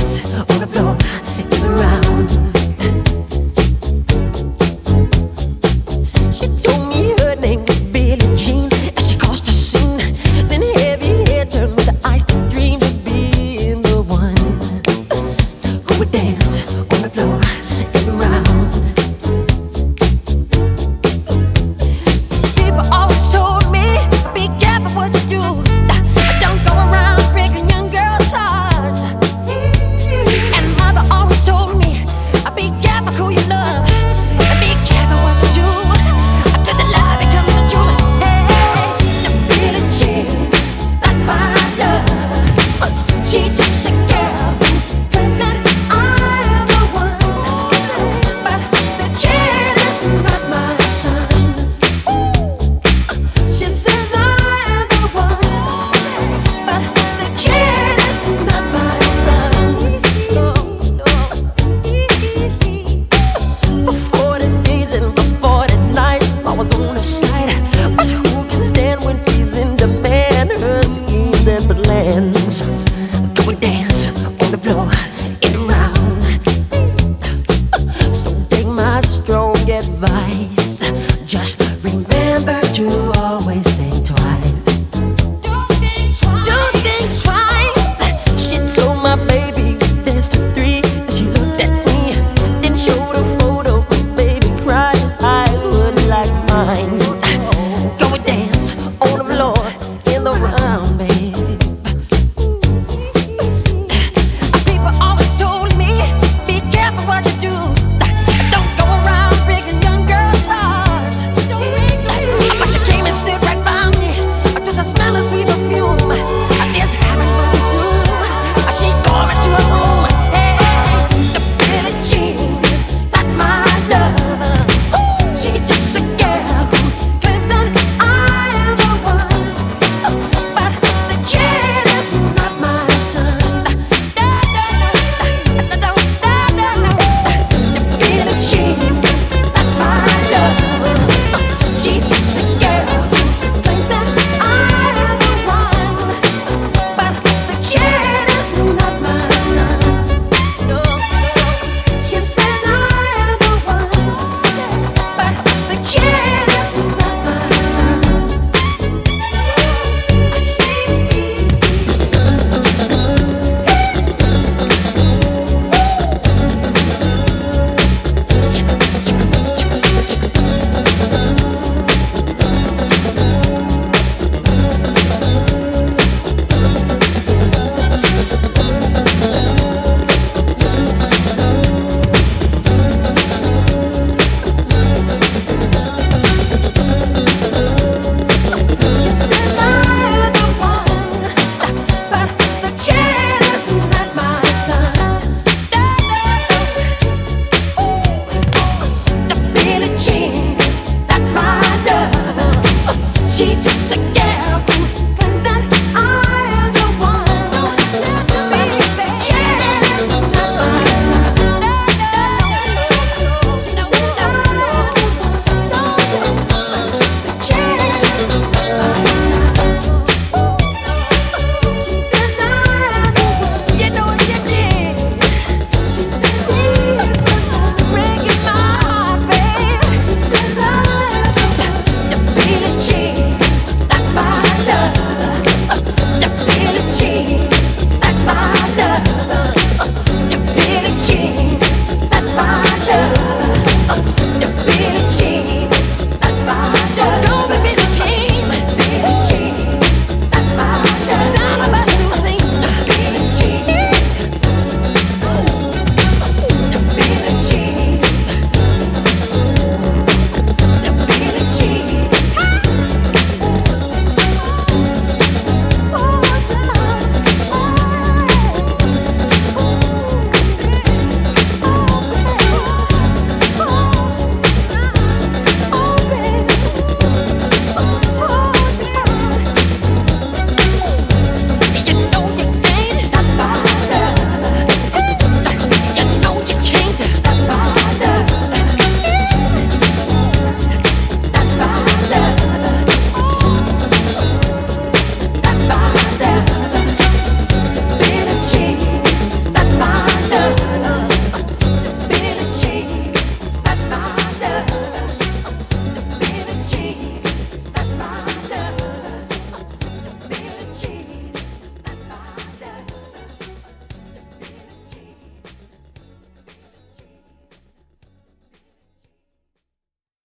dance on the floor and around. She told me her name was Billie Jean as she caused a scene. Then heavy hair turned with the eyes that dreamed of being the one who would dance on the floor and around. People always told me, be careful what you do. Don't go around breaking young girls' hearts. And mother always told me, be careful who you love and be careful what you do. Cause the lie becomes the truth. Hey, the Billie Jean's not my love. She's just a girl who claims that I am the one. But the kid is not my son. She says I am the one, but the kid is not my son. No. For 40 days and for 40 nights I was on her side. But who can stand when she's in demand? Her schemes and plans. Go and dance on the floor.